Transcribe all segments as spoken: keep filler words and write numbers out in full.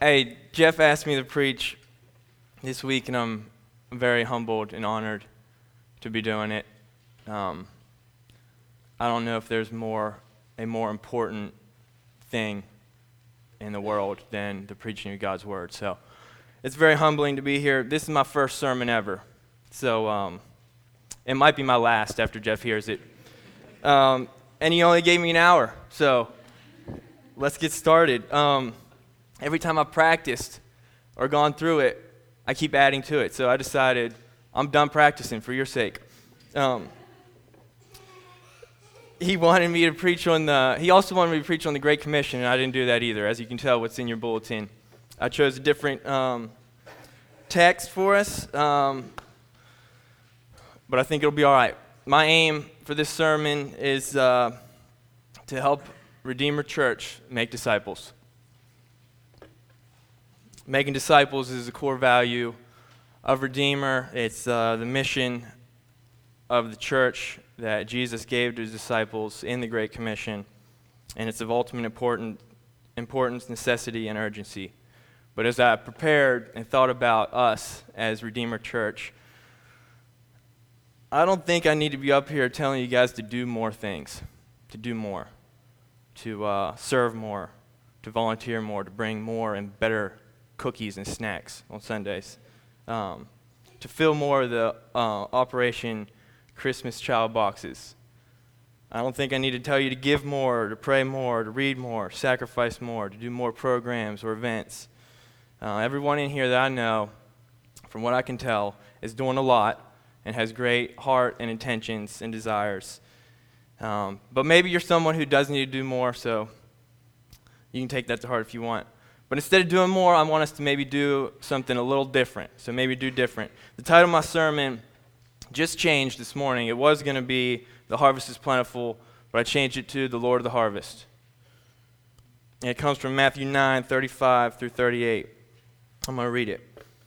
Hey, Jeff asked me to preach this week, and I'm very humbled and honored to be doing it. Um, I don't know if there's more a more important thing in the world than the preaching of God's word. So it's very humbling to be here. This is my first sermon ever, so um, it might be my last after Jeff hears it. Um, and he only gave me an hour, so let's get started. Um, every time I practiced or gone through it, I keep adding to it. So I decided I'm done practicing for your sake. Um, he wanted me to preach on the, he also wanted me to preach on the Great Commission, and I didn't do that either. As you can tell, what's in your bulletin. I chose a different um, text for us, um, but I think it'll be all right. My aim for this sermon is uh, to help Redeemer Church make disciples. Making disciples is a core value of Redeemer. It's uh, the mission of the church that Jesus gave to his disciples in the Great Commission, and it's of ultimate important, importance, necessity, and urgency. But as I prepared and thought about us as Redeemer Church, I don't think I need to be up here telling you guys to do more things, to do more, to uh, serve more, to volunteer more, to bring more and better cookies and snacks on Sundays, um, to fill more of the uh, Operation Christmas Child boxes. I don't think I need to tell you to give more, to pray more, to read more, sacrifice more, to do more programs or events. Uh, everyone in here that I know, from what I can tell, is doing a lot and has great heart and intentions and desires. Um, but maybe you're someone who does need to do more, so you can take that to heart if you want. But instead of doing more, I want us to maybe do something a little different. So maybe do different. The title of my sermon just changed this morning. It was going to be The Harvest is Plentiful, but I changed it to The Lord of the Harvest. And it comes from Matthew nine, thirty-five through thirty-eight. I'm going to read it.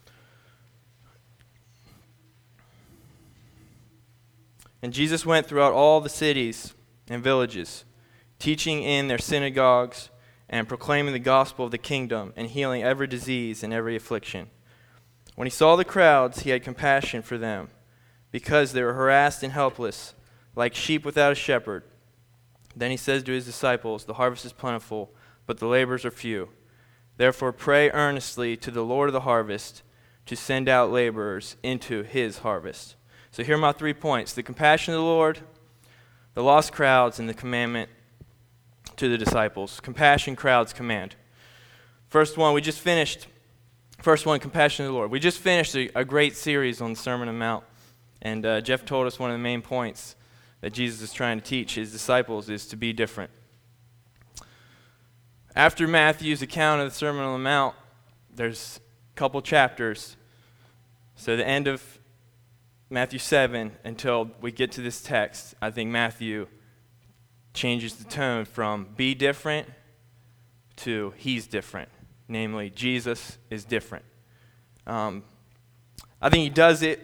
And Jesus went throughout all the cities and villages, teaching in their synagogues and proclaiming the gospel of the kingdom and healing every disease and every affliction. When he saw the crowds, he had compassion for them, because they were harassed and helpless, like sheep without a shepherd. Then he says to his disciples, "The harvest is plentiful, but the laborers are few. Therefore pray earnestly to the Lord of the harvest to send out laborers into his harvest." So here are my three points: the compassion of the Lord, the lost crowds, and the commandment to the disciples. Compassion, crowds, command. First one, we just finished, first one, compassion of the Lord. We just finished a, a great series on the Sermon on the Mount, and uh, Jeff told us one of the main points that Jesus is trying to teach his disciples is to be different. After Matthew's account of the Sermon on the Mount, there's a couple chapters. So the end of Matthew seven until we get to this text, I think Matthew changes the tone from be different to he's different. Namely, Jesus is different. Um, I think he does it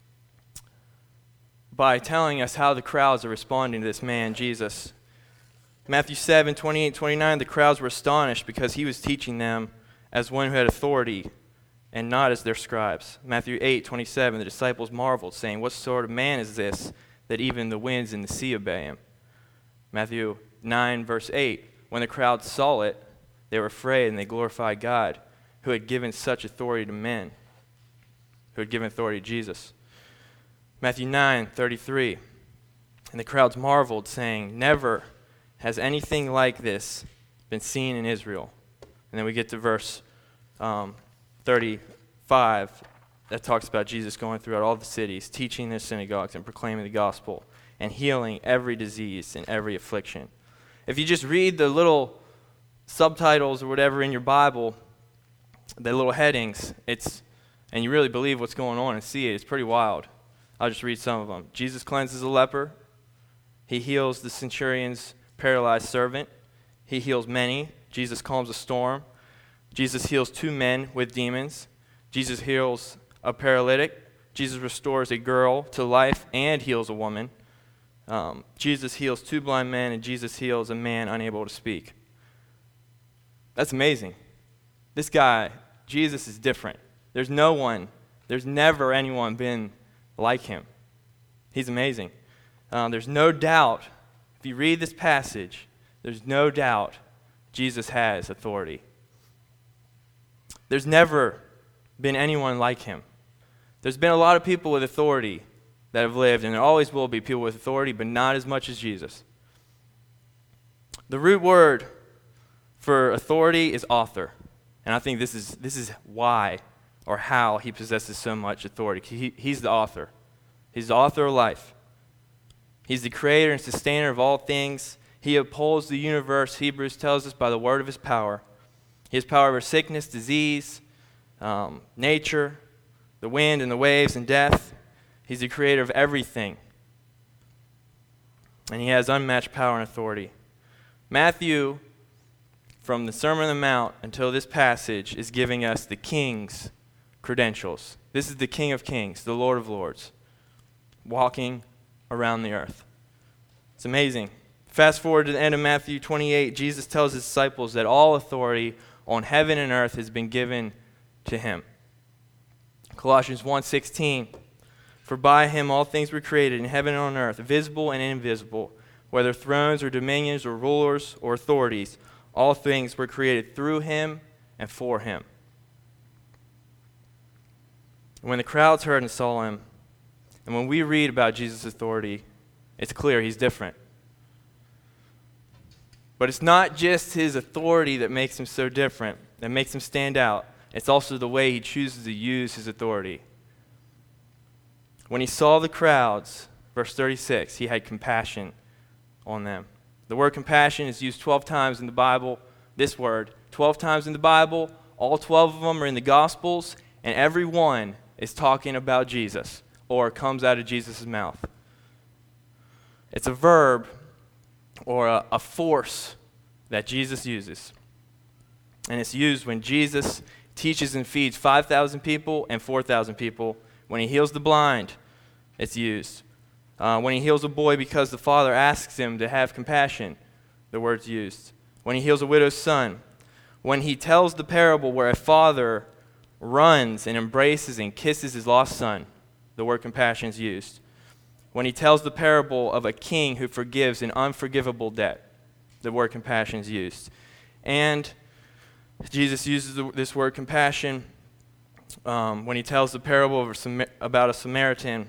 by telling us how the crowds are responding to this man, Jesus. Matthew seven, twenty-eight, twenty-nine, the crowds were astonished because he was teaching them as one who had authority and not as their scribes. Matthew eight, twenty-seven, the disciples marveled, saying, "What sort of man is this that even the winds and the sea obey him?" Matthew nine, verse eight, when the crowd saw it, they were afraid and they glorified God, who had given such authority to men, who had given authority to Jesus. Matthew nine, thirty-three, and the crowds marveled, saying, "Never has anything like this been seen in Israel." And then we get to verse um, thirty-five that talks about Jesus going throughout all the cities, teaching their synagogues and proclaiming the gospel and healing every disease and every affliction. If you just read the little subtitles or whatever in your Bible, the little headings, it's and you really believe what's going on and see it, it's pretty wild. I'll just read some of them. Jesus cleanses a leper. He heals the centurion's paralyzed servant. He heals many. Jesus calms a storm. Jesus heals two men with demons. Jesus heals a paralytic. Jesus restores a girl to life and heals a woman. Um, Jesus heals two blind men, and Jesus heals a man unable to speak. That's amazing. This guy, Jesus, is different. There's no one, there's never anyone been like him. He's amazing. Um, there's no doubt, if you read this passage, there's no doubt Jesus has authority. There's never been anyone like him. There's been a lot of people with authority that have lived, and there always will be people with authority, but not as much as Jesus. The root word for authority is author, and I think this is this is why or how he possesses so much authority. He, he's the author. He's the author of life. He's the creator and sustainer of all things. He upholds the universe, Hebrews tells us, by the word of his power. He has power over sickness, disease, um, nature, the wind and the waves and death. He's the creator of everything. And he has unmatched power and authority. Matthew, from the Sermon on the Mount until this passage, is giving us the king's credentials. This is the King of Kings, the Lord of Lords, walking around the earth. It's amazing. Fast forward to the end of Matthew twenty-eight, Jesus tells his disciples that all authority on heaven and earth has been given to him. Colossians one sixteen, for by him all things were created in heaven and on earth, visible and invisible, whether thrones or dominions or rulers or authorities, all things were created through him and for him. When the crowds heard and saw him, and when we read about Jesus' authority, it's clear he's different. But it's not just his authority that makes him so different, that makes him stand out. It's also the way he chooses to use his authority. When he saw the crowds, verse thirty-six, he had compassion on them. The word compassion is used twelve times in the Bible, this word, twelve times in the Bible. All twelve of them are in the Gospels, and every one is talking about Jesus or comes out of Jesus' mouth. It's a verb or a, a force that Jesus uses. And it's used when Jesus teaches and feeds five thousand people and four thousand people. When he heals the blind, it's used. Uh, when he heals a boy because the father asks him to have compassion, the word's used. When he heals a widow's son. When he tells the parable where a father runs and embraces and kisses his lost son, the word compassion is used. When he tells the parable of a king who forgives an unforgivable debt, the word compassion is used. And Jesus uses the, this word compassion um, when he tells the parable of a Sam- about a Samaritan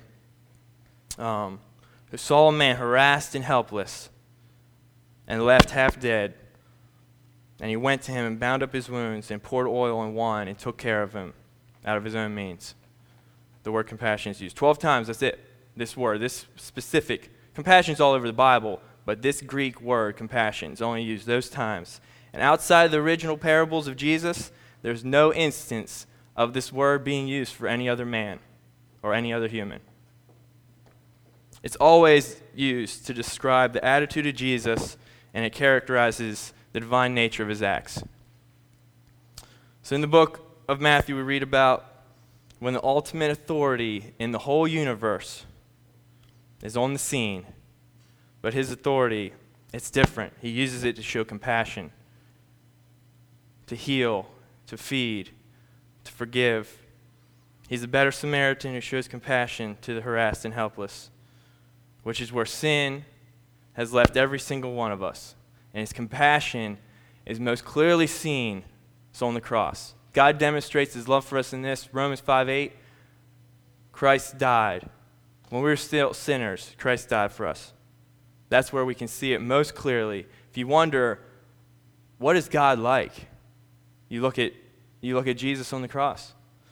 um, who saw a man harassed and helpless and left half dead. And he went to him and bound up his wounds and poured oil and wine and took care of him out of his own means. The word compassion is used. Twelve times, that's it. This word, this specific. Compassion is all over the Bible, but this Greek word, compassion, is only used those times. And outside of the original parables of Jesus, there's no instance of this word being used for any other man or any other human. It's always used to describe the attitude of Jesus, and it characterizes the divine nature of his acts. So in the book of Matthew, we read about when the ultimate authority in the whole universe is on the scene, but his authority, it's different. He uses it to show compassion, to heal, to feed, to forgive. He's a better Samaritan who shows compassion to the harassed and helpless, which is where sin has left every single one of us. And his compassion is most clearly seen so on the cross. God demonstrates his love for us in this. Romans five eight, Christ died. When we were still sinners, Christ died for us. That's where we can see it most clearly. If you wonder, what is God like? You look at you look at Jesus on the cross.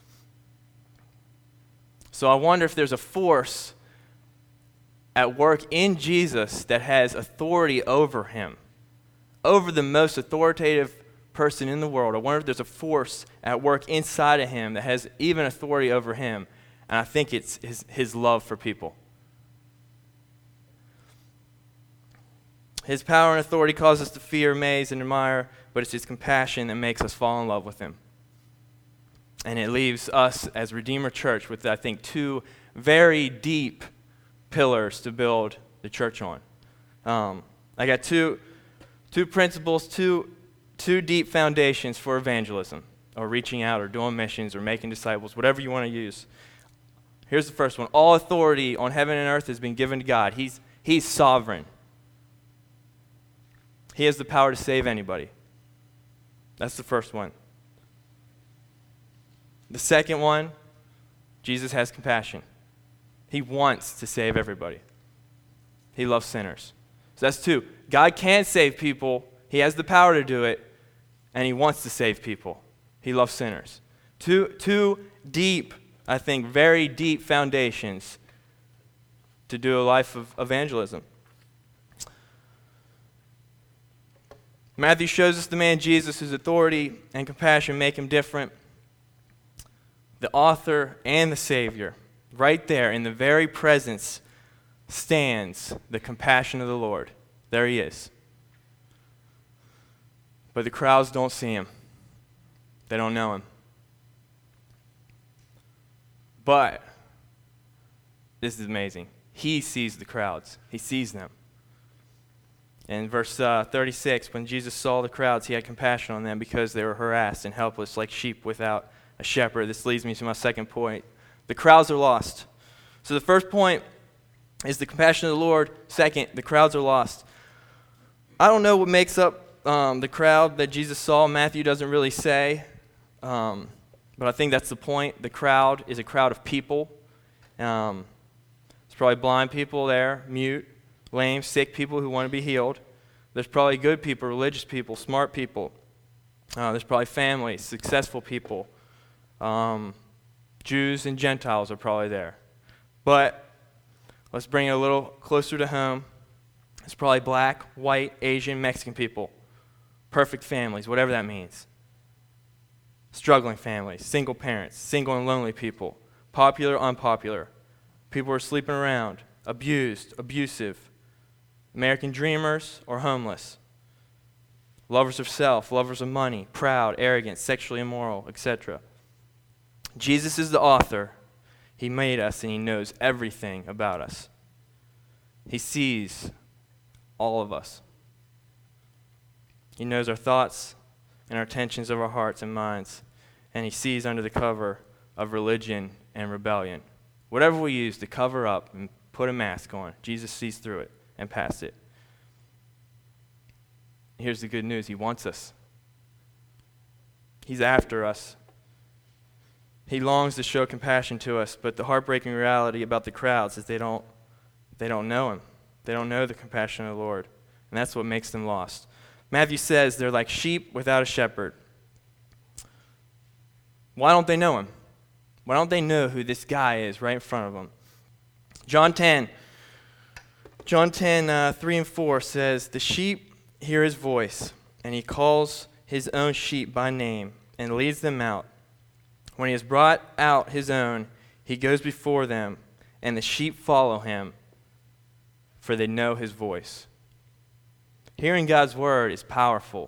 So I wonder if there's a force at work in Jesus that has authority over him, over the most authoritative person in the world. I wonder if there's a force at work inside of him that has even authority over him, and I think it's his, his love for people. His power and authority cause us to fear, amaze, and admire, but it's his compassion that makes us fall in love with him. And it leaves us as Redeemer Church with, I think, two very deep pillars to build the church on. Um, I got two, two principles, two, two deep foundations for evangelism. or reaching out or doing missions or making disciples, whatever you want to use. Here's the first one. All authority on heaven and earth has been given to God. He's, he's sovereign. He has the power to save anybody. That's the first one. The second one, Jesus has compassion. He wants to save everybody. He loves sinners. So that's two. God can save people. He has the power to do it, and he wants to save people. He loves sinners. Two, two deep, I think, very deep foundations to do a life of evangelism. Matthew shows us the man Jesus, whose authority and compassion make him different. The author and the Savior. Right there in the very presence stands the compassion of the Lord. There he is. But the crowds don't see him. They don't know him. But, this is amazing. He sees the crowds. He sees them. In verse uh, thirty-six, when Jesus saw the crowds, he had compassion on them because they were harassed and helpless like sheep without a shepherd. This leads me to my second point. The crowds are lost. So the first point is the compassion of the Lord. Second, the crowds are lost. I don't know what makes up um, the crowd that Jesus saw. Matthew doesn't really say. Um, but I think that's the point. The crowd is a crowd of people. Um, there's probably blind people there, mute, lame, sick people who want to be healed. There's probably good people, religious people, smart people. Uh, there's probably families, successful people. Um, Jews and Gentiles are probably there. But let's bring it a little closer to home. It's probably black, white, Asian, Mexican people. Perfect families, whatever that means. Struggling families, single parents, single and lonely people, popular, unpopular. People who are sleeping around, abused, abusive, American dreamers or homeless, lovers of self, lovers of money, proud, arrogant, sexually immoral, et cetera. Jesus is the author. He made us and he knows everything about us. He sees all of us. He knows our thoughts and our intentions of our hearts and minds, and he sees under the cover of religion and rebellion. Whatever we use to cover up and put a mask on, Jesus sees through it and past it. Here's the good news. He wants us. He's after us. He longs to show compassion to us, but the heartbreaking reality about the crowds is they don't, they don't know him. They don't know the compassion of the Lord, and that's what makes them lost. Matthew says they're like sheep without a shepherd. Why don't they know him? Why don't they know who this guy is right in front of them? John ten, John ten, uh, three and four says, "The sheep hear his voice, and he calls his own sheep by name and leads them out. When he has brought out his own, he goes before them, and the sheep follow him, for they know his voice." Hearing God's word is powerful.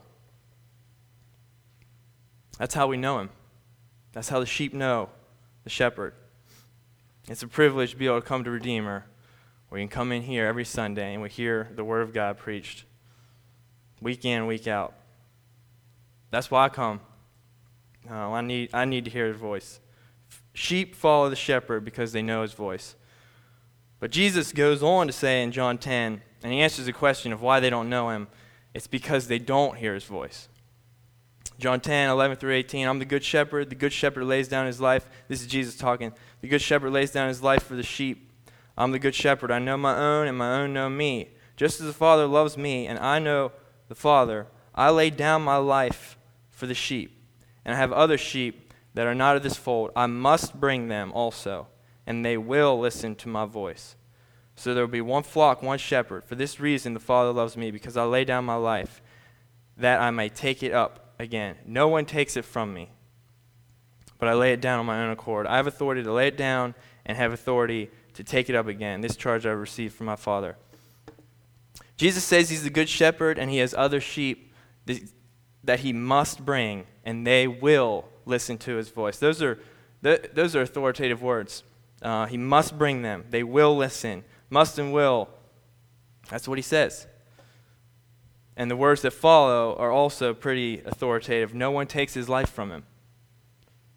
That's how we know him. That's how the sheep know the shepherd. It's a privilege to be able to come to Redeemer, where you can come in here every Sunday and we hear the word of God preached week in, week out. That's why I come. Uh, I need I need to hear his voice. Sheep follow the shepherd because they know his voice. But Jesus goes on to say in John ten, and he answers the question of why they don't know him. It's because they don't hear his voice. John ten, eleven through eighteen, "I'm the good shepherd. The good shepherd lays down his life." This is Jesus talking. "The good shepherd lays down his life for the sheep. I'm the good shepherd. I know my own, and my own know me. Just as the Father loves me, and I know the Father, I lay down my life for the sheep. And I have other sheep that are not of this fold. I must bring them also, and they will listen to my voice. So there will be one flock, one shepherd. For this reason the Father loves me, because I lay down my life, that I may take it up again. No one takes it from me, but I lay it down on my own accord. I have authority to lay it down and have authority to take it up again. This charge I received from my Father." Jesus says he's the good shepherd, and he has other sheep that he must bring, and they will listen to his voice. Those are th- those are authoritative words. Uh, he must bring them. They will listen. Must and will. That's what he says. And the words that follow are also pretty authoritative. No one takes his life from him.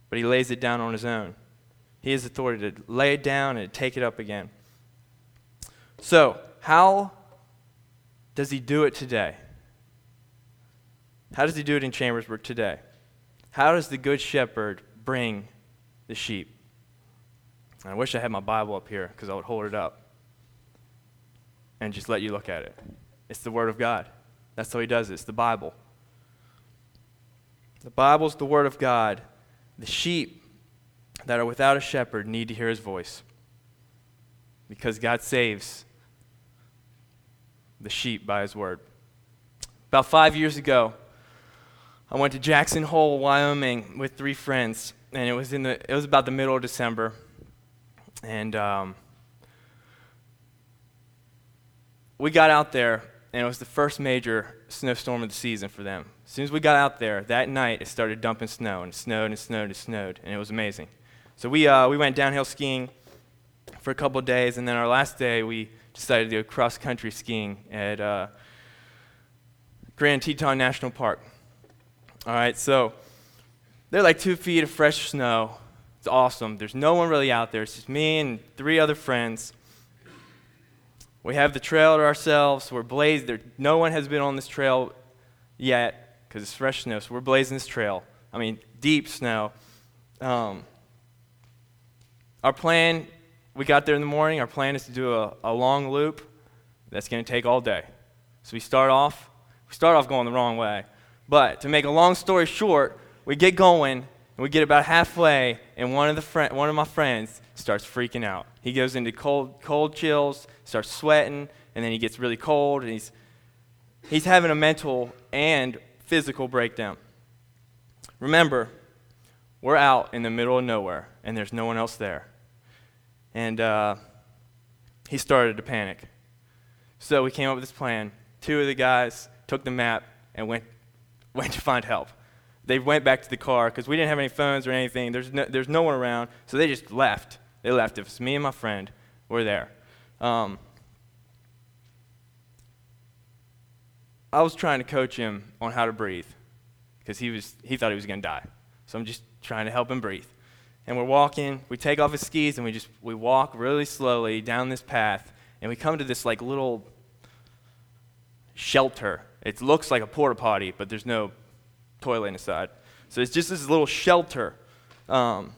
but he lays it down on his own. He has authority to lay it down and take it up again. So, how does he do it today? How does he do it in Chambersburg today? How does the Good Shepherd bring the sheep? And I wish I had my Bible up here because I would hold it up and just let you look at it. It's the Word of God. That's how he does it. It's the Bible. The Bible's the Word of God. The sheep that are without a shepherd need to hear his voice because God saves the sheep by his word. About five years ago, I went to Jackson Hole, Wyoming with three friends, and it was in the it was about the middle of December, and um, we got out there, and it was the first major snowstorm of the season for them. As soon as we got out there, that night, it started dumping snow, and it snowed and snowed and snowed, and it was amazing. So we uh, we went downhill skiing for a couple of days, and then our last day, we decided to go cross-country skiing at uh, Grand Teton National Park. All right, so they're like two feet of fresh snow. It's awesome. There's no one really out there. It's just me and three other friends. We have the trail to ourselves. We're blazed. There, no one has been on this trail yet because it's fresh snow, so we're blazing this trail. I mean, deep snow. Um, our plan, we got there in the morning. Our plan is to do a, a long loop that's going to take all day. So we start off, we start off going the wrong way. But to make a long story short, we get going, and we get about halfway, and one of the fri- one of my friends starts freaking out. He goes into cold cold chills, starts sweating, and then he gets really cold, and he's he's having a mental and physical breakdown. Remember, we're out in the middle of nowhere, and there's no one else there. And uh, he started to panic. So we came up with this plan. Two of the guys took the map and went went to find help. They went back to the car because we didn't have any phones or anything. There's no, there's no one around, so they just left. They left. It was me and my friend. We're there. Um, I was trying to coach him on how to breathe because he was he thought he was going to die. So I'm just trying to help him breathe. And we're walking. We take off his skis and we just we walk really slowly down this path, and we come to this like little shelter. It looks like a porta potty, but there's no toilet inside. So it's just this little shelter. Um,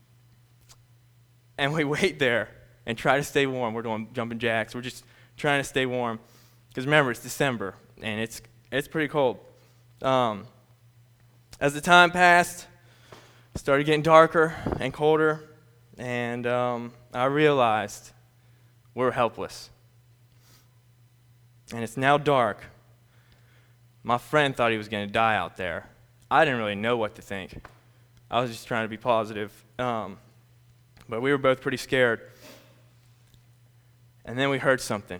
and we wait there and try to stay warm. We're doing jumping jacks. We're just trying to stay warm. Because remember, it's December, and it's it's pretty cold. Um, as the time passed, it started getting darker and colder, and um, I realized we're helpless. And it's now dark. My friend thought he was going to die out there. I didn't really know what to think. I was just trying to be positive. Um, but we were both pretty scared. And then we heard something.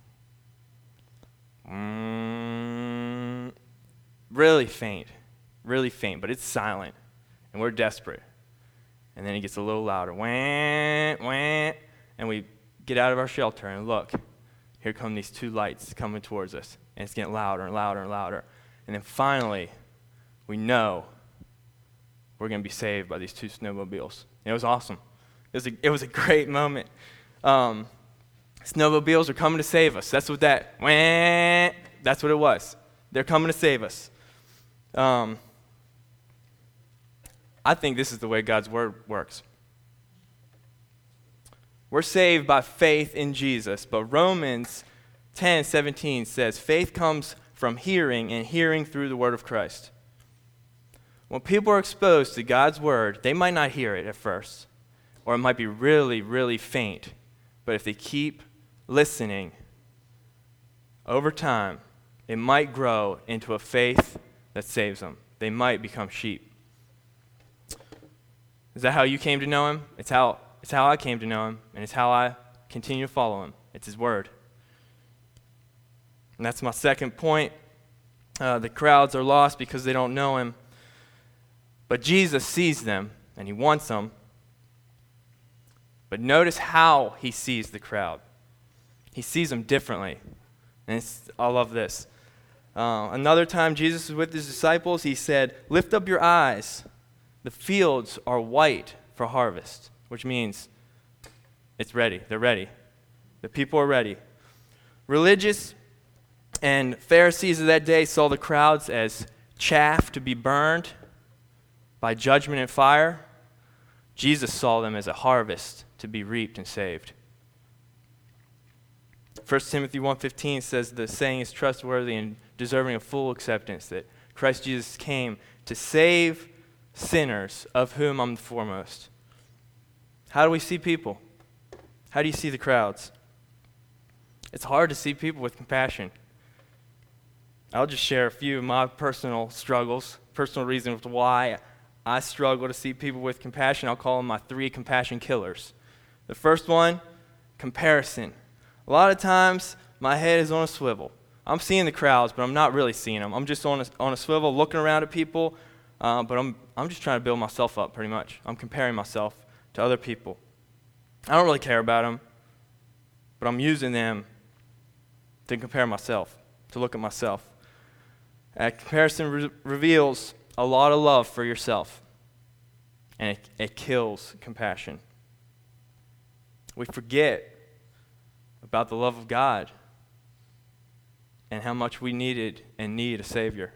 Mm, really faint. Really faint, but it's silent. And we're desperate. And then it gets a little louder. Wah, wah. And we get out of our shelter and look. Here come these two lights coming towards us. And it's getting louder and louder and louder. And then finally, we know we're going to be saved by these two snowmobiles. And it was awesome. It was a, it was a great moment. Um, snowmobiles are coming to save us. That's what that, wah, that's what it was. They're coming to save us. Um, I think this is the way God's word works. We're saved by faith in Jesus, but Romans ten seventeen says, faith comes from hearing, and hearing through the word of Christ. When people are exposed to God's word, they might not hear it at first, or it might be really, really faint. But if they keep listening, over time, it might grow into a faith that saves them. They might become sheep. Is that how you came to know him? It's how, it's how I came to know him, and it's how I continue to follow him. It's his word. And that's my second point. Uh, the crowds are lost because they don't know him. But Jesus sees them, and he wants them. But notice how he sees the crowd. He sees them differently. And it's, I love this. Uh, another time Jesus was with his disciples, he said, lift up your eyes the fields are white for harvest, which means it's ready. They're ready. The people are ready. Religious and Pharisees of that day saw the crowds as chaff to be burned by judgment and fire. Jesus saw them as a harvest to be reaped and saved. First Timothy one fifteen says the saying is trustworthy and deserving of full acceptance, that Christ Jesus came to save sinners, of whom I'm the foremost. How do we see people? How do you see the crowds? It's hard to see people with compassion. I'll just share a few of my personal struggles, personal reasons why I struggle to see people with compassion. I'll call them my three compassion killers. The first one, comparison. A lot of times, my head is on a swivel. I'm seeing the crowds, but I'm not really seeing them. I'm just on a, on a swivel looking around at people, uh, but I'm, I'm just trying to build myself up pretty much. I'm comparing myself to other people. I don't really care about them, but I'm using them to compare myself, to look at myself. Uh, comparison re- reveals a lot of love for yourself, and it, it kills compassion. We forget about the love of God and how much we needed and need a Savior.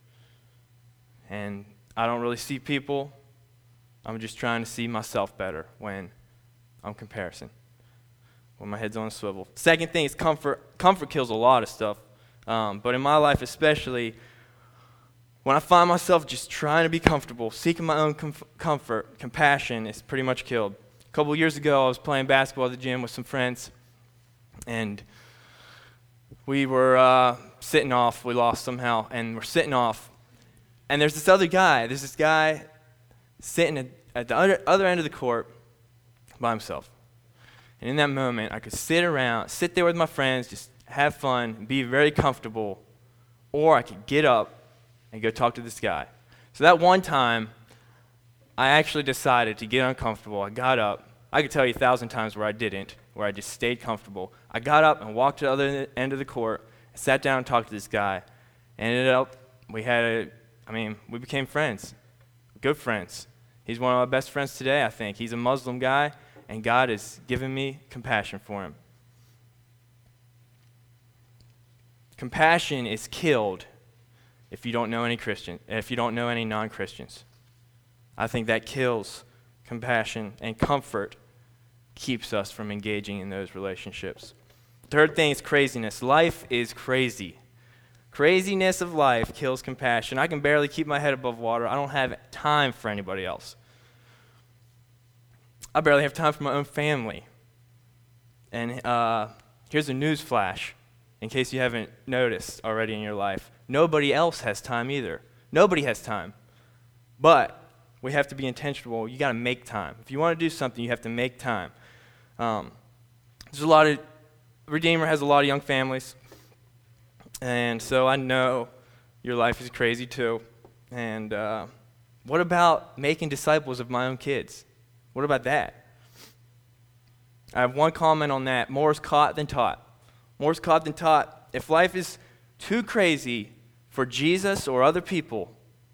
And I don't really see people. I'm just trying to see myself better when I'm comparison, when my head's on a swivel. Second thing is comfort. Comfort kills a lot of stuff, um, but in my life especially, when I find myself just trying to be comfortable, seeking my own comf- comfort, compassion is pretty much killed. A couple of years ago, I was playing basketball at the gym with some friends, and we were uh, sitting off. We lost somehow, and we're sitting off. And there's this other guy. There's this guy sitting at, at the other, other end of the court by himself. And in that moment, I could sit around, sit there with my friends, just have fun, be very comfortable, or I could get up and go talk to this guy. So that one time, I actually decided to get uncomfortable. I got up. I could tell you a thousand times where I didn't, where I just stayed comfortable. I got up and walked to the other end of the court, sat down and talked to this guy. And ended up, we had a, I mean, we became friends, good friends. He's one of my best friends today, I think. He's a Muslim guy, and God has given me compassion for him. Compassion is killed if you don't know any Christian, if you don't know any non-Christians. I think that kills compassion, and comfort keeps us from engaging in those relationships. Third thing is craziness. Life is crazy. Craziness of life kills compassion. I can barely keep my head above water. I don't have time for anybody else. I barely have time for my own family. And uh, here's a news flash, in case you haven't noticed already in your life. Nobody else has time either. Nobody has time. But we have to be intentional. You got to make time. If you want to do something, you have to make time. Um, there's a lot of, Redeemer has a lot of young families. And so I know your life is crazy too. And uh, what about making disciples of my own kids? What about that? I have one comment on that. More is caught than taught. More is caught than taught. If life is too crazy for Jesus or other people,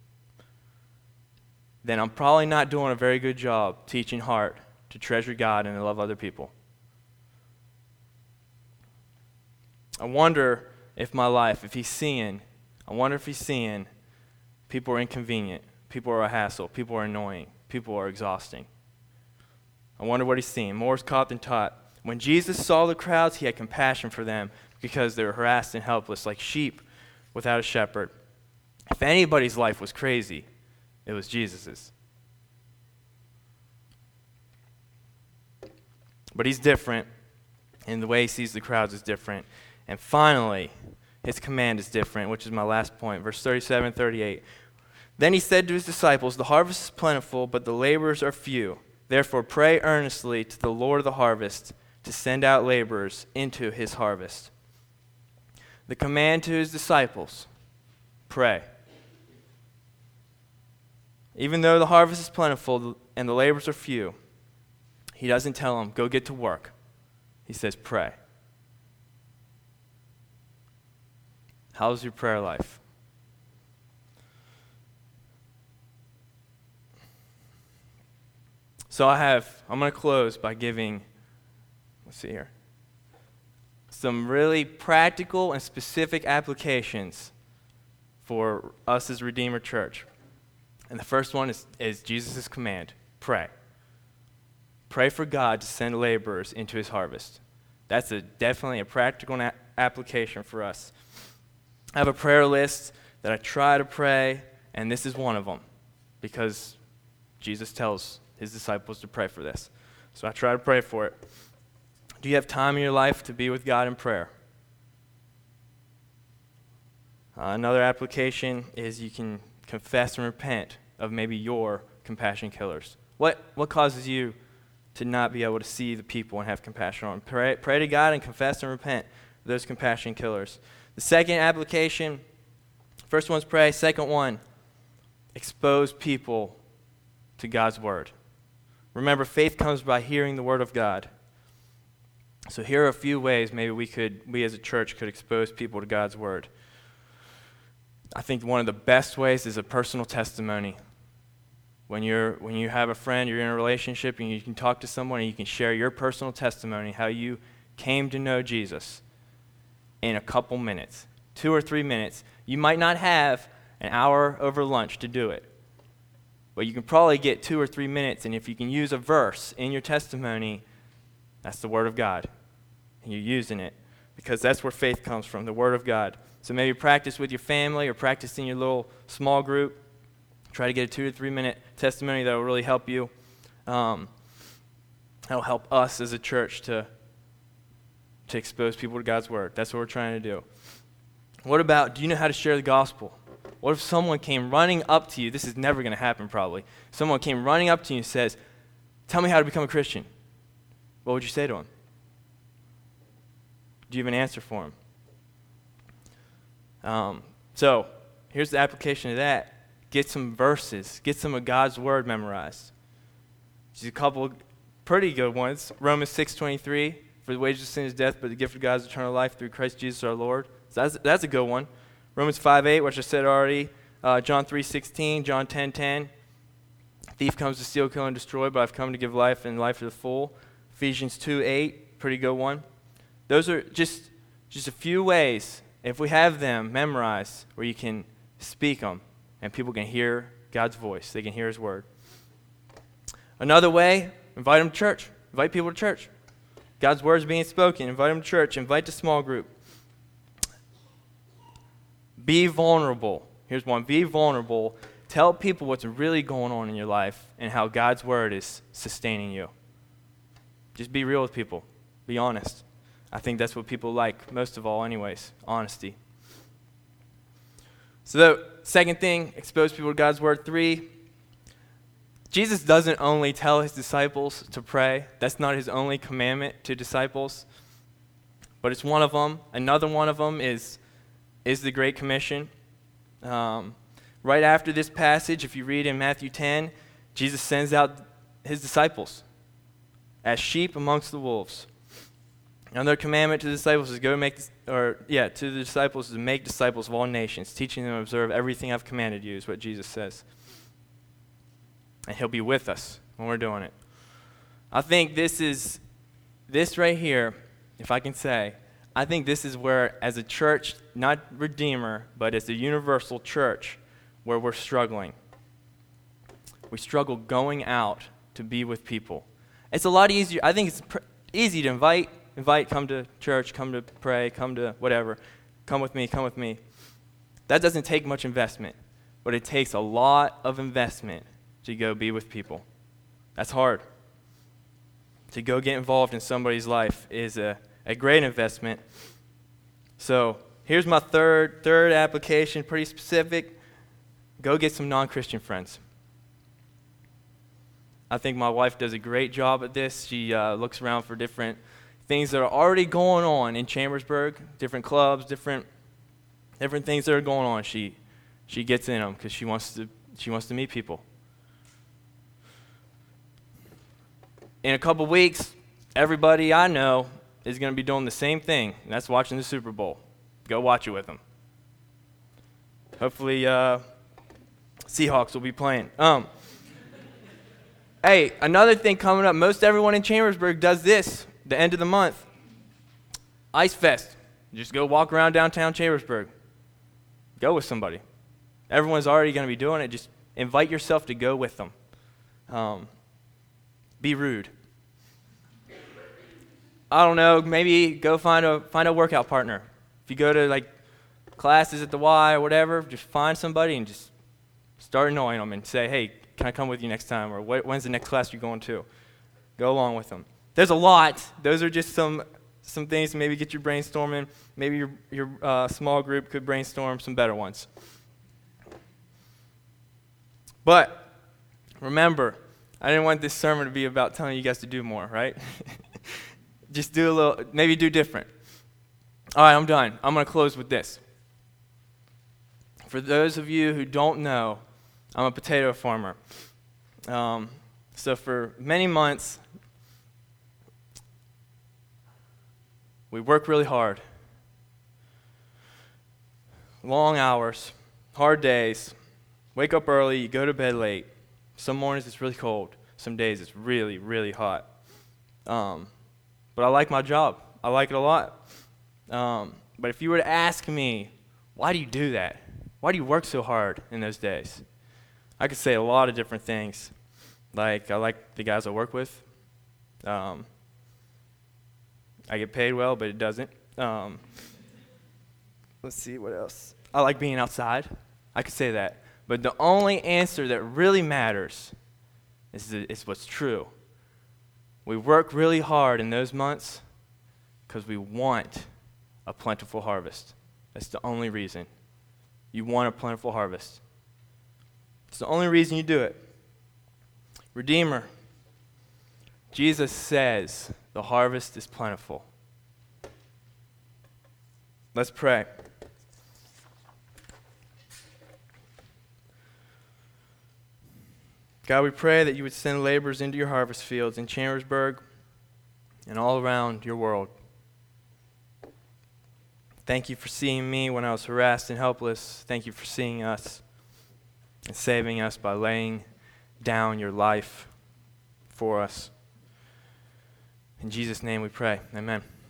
then I'm probably not doing a very good job teaching heart to treasure God and to love other people. I wonder if my life, if he's seeing, I wonder if he's seeing people are inconvenient, people are a hassle, people are annoying, people are exhausting. I wonder what he's seeing. More is caught than taught. When Jesus saw the crowds, he had compassion for them because they were harassed and helpless, like sheep without a shepherd. If anybody's life was crazy, it was Jesus's. But he's different, and the way he sees the crowds is different. And finally, his command is different, which is my last point. Verse thirty-seven and thirty-eight. Then he said to his disciples, "The harvest is plentiful, but the laborers are few. Therefore pray earnestly to the Lord of the harvest to send out laborers into his harvest." The command to his disciples, pray. Even though the harvest is plentiful and the laborers are few, he doesn't tell them, go get to work. He says, pray. How's your prayer life? So I have, I'm going to close by giving, let's see here, some really practical and specific applications for us as Redeemer Church. And the first one is, is Jesus' command, pray. Pray for God to send laborers into his harvest. That's a, definitely a practical na- application for us. I have a prayer list that I try to pray, and this is one of them, because Jesus tells his disciples to pray for this. So I try to pray for it. Do you have time in your life to be with God in prayer? Uh, another application is you can confess and repent of maybe your compassion killers. What what causes you to not be able to see the people and have compassion on them? Pray, pray to God and confess and repent of those compassion killers. The second application, first one's pray. Second one, expose people to God's word. Remember, faith comes by hearing the word of God. So here are a few ways maybe we could, we as a church could expose people to God's word. I think one of the best ways is a personal testimony. When you're when you have a friend, you're in a relationship, and you can talk to someone and you can share your personal testimony, how you came to know Jesus in a couple minutes, two or three minutes. You might not have an hour over lunch to do it, but you can probably get two or three minutes, and if you can use a verse in your testimony, that's the Word of God, and you're using it, because that's where faith comes from, the Word of God. So maybe practice with your family or practice in your little small group. Try to get a two to three minute testimony that will really help you. Um, that'll help us as a church to, to expose people to God's Word. That's what we're trying to do. What about, do you know how to share the gospel? What if someone came running up to you? This is never going to happen probably. Someone came running up to you and says, tell me how to become a Christian. What would you say to him? Do you have an answer for him? Um, so, here's the application of that. Get some verses. Get some of God's Word memorized. Just a couple pretty good ones. Romans six twenty-three, for the wages of sin is death, but the gift of God is eternal life through Christ Jesus our Lord. So that's, that's a good one. Romans five eight, which I said already. Uh, John three sixteen, John ten ten. Thief comes to steal, kill, and destroy, but I've come to give life and life to the full. Ephesians two eight, pretty good one. Those are just, just a few ways, if we have them memorized, where you can speak them, and people can hear God's voice. They can hear his word. Another way, invite them to church. Invite people to church. God's word is being spoken. Invite them to church. Invite the small group. Be vulnerable. Here's one. Be vulnerable. Tell people what's really going on in your life and how God's word is sustaining you. Just be real with people. Be honest. I think that's what people like most of all anyways, honesty. So the second thing, expose people to God's word. Three, Jesus doesn't only tell his disciples to pray. That's not his only commandment to disciples, but it's one of them. Another one of them is, is the Great Commission. Um, right after this passage, if you read in Matthew ten, Jesus sends out his disciples as sheep amongst the wolves. Another commandment to the disciples is go make, or yeah, to the disciples is to make disciples of all nations, teaching them to observe everything I've commanded you, is what Jesus says. And he'll be with us when we're doing it. I think this is, this right here, if I can say, I think this is where, as a church, not Redeemer, but as a universal church, where we're struggling. We struggle going out to be with people. It's a lot easier. I think it's pr- easy to invite. Invite, come to church, come to pray, come to whatever. Come with me, come with me. That doesn't take much investment, but it takes a lot of investment to go be with people. That's hard. To go get involved in somebody's life is a, a great investment. So here's my third third application, pretty specific. Go get some non-Christian friends. I think my wife does a great job at this. She uh, looks around for different things that are already going on in Chambersburg, different clubs, different different things that are going on. She she gets in them because she wants to she wants to meet people. In a couple weeks, everybody I know is going to be doing the same thing, and that's watching the Super Bowl. Go watch it with them. Hopefully, uh, Seahawks will be playing. Um, Hey, another thing coming up. Most everyone in Chambersburg does this the end of the month. Ice Fest. Just go walk around downtown Chambersburg. Go with somebody. Everyone's already going to be doing it. Just invite yourself to go with them. Um, be rude. I don't know. Maybe go find a find a workout partner. If you go to like classes at the Y or whatever, just find somebody and just start annoying them and say, "Hey, can I come with you next time?" Or "When's the next class you're going to?" Go along with them. There's a lot. Those are just some some things to maybe get you brainstorming. Maybe your your uh, small group could brainstorm some better ones. But remember, I didn't want this sermon to be about telling you guys to do more, right? Just do a little, maybe do different. All right, I'm done. I'm going to close with this. For those of you who don't know, I'm a potato farmer. Um, so for many months, we work really hard. Long hours, hard days. Wake up early, you go to bed late. Some mornings it's really cold. Some days it's really, really hot. Um, but I like my job. I like it a lot. Um, but if you were to ask me, why do you do that? Why do you work so hard in those days? I could say a lot of different things. Like, I like the guys I work with. Um, I get paid well, but it doesn't. Um, let's see, what else? I like being outside. I could say that. But the only answer that really matters is, the, is what's true. We work really hard in those months because we want a plentiful harvest. That's the only reason. You want a plentiful harvest. It's the only reason you do it. Redeemer, Jesus says the harvest is plentiful. Let's pray. God, we pray that you would send laborers into your harvest fields in Chambersburg and all around your world. Thank you for seeing me when I was harassed and helpless. Thank you for seeing us and saving us by laying down your life for us. In Jesus' name we pray. Amen.